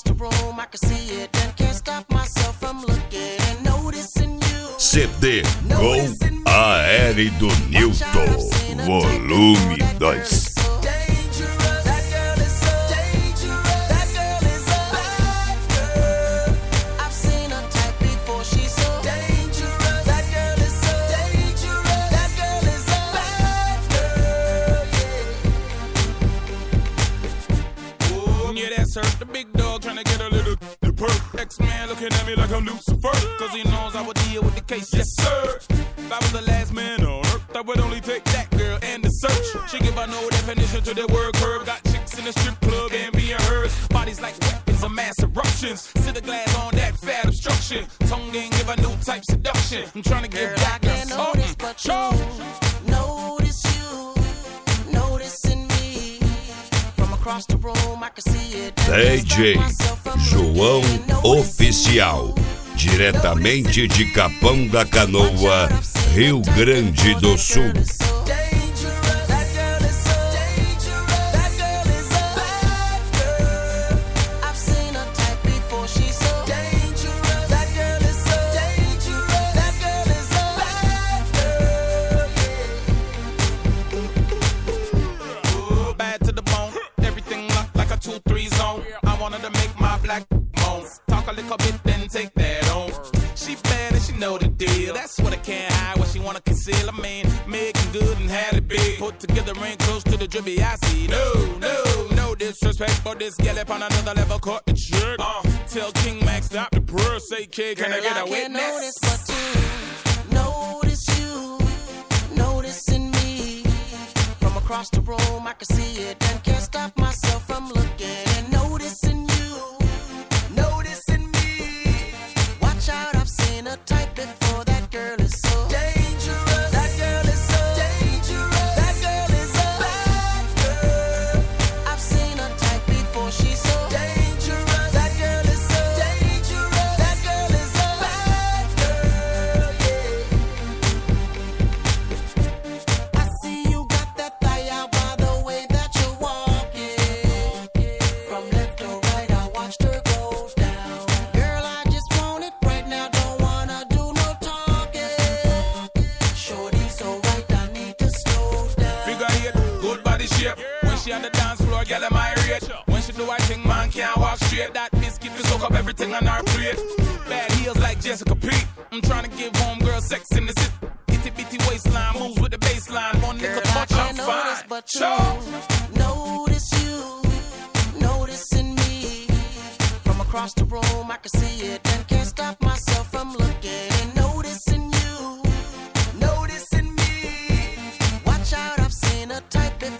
the room, I can see it and can't stop myself from looking and noticing you. CD Gol Aéreo Newton, volume 2. The big dog trying to get a little the perk. X-Man looking at me like I'm Lucifer, cause he knows I would deal with the case. Yes, sir. If I was the last man on earth, I would only take that girl and the search. She give a no definition to the word curve. Got chicks in the strip club and being hers. Bodies like weapons of mass eruptions. Sit the glass on that fat obstruction. Tongue ain't give a new type seduction. I'm trying to give back the notice, but you notice you noticing me. From across the room, I can see it. DJ João Oficial, diretamente de Capão da Canoa, Rio Grande do Sul. I wanted to make my black moan. Talk a little bit, then take that on. She bad and she know the deal. That's what I can't hide, what she wanna conceal. I mean, making good and had it big. Put together ain't close to the drippy I see. No disrespect, but this gal up on another level caught the trick. Tell King Max stop the prayer, say kid, can I get a witness? Notice but you notice you noticing me. From across the room, I can see it and can't stop myself from looking. Type before that girl is so dangerous. That girl is so dangerous. That girl is a bad girl. I've seen her type before. She's so dangerous. That girl is so dangerous. That girl is a bad girl. Yeah. I see you got that thigh out by the way that you're walking. From left to right, I watched her go down. Girl, I just want it right now. When she on the dance floor, girl, am I rich? When she do I think man can't walk straight. That biscuit will soak up everything on our plate. Bad heels like Jessica Pete. I'm trying to give homegirl sex in the city. Itty bitty waistline, moves with the baseline. One nickel touch, I'm fine. But you notice you noticing me. From across the room, I can see it and can't stop myself from looking. Noticing you, noticing me. Watch out, I've seen a type before.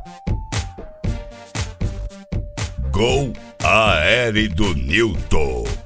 Gol Aéreo Newton.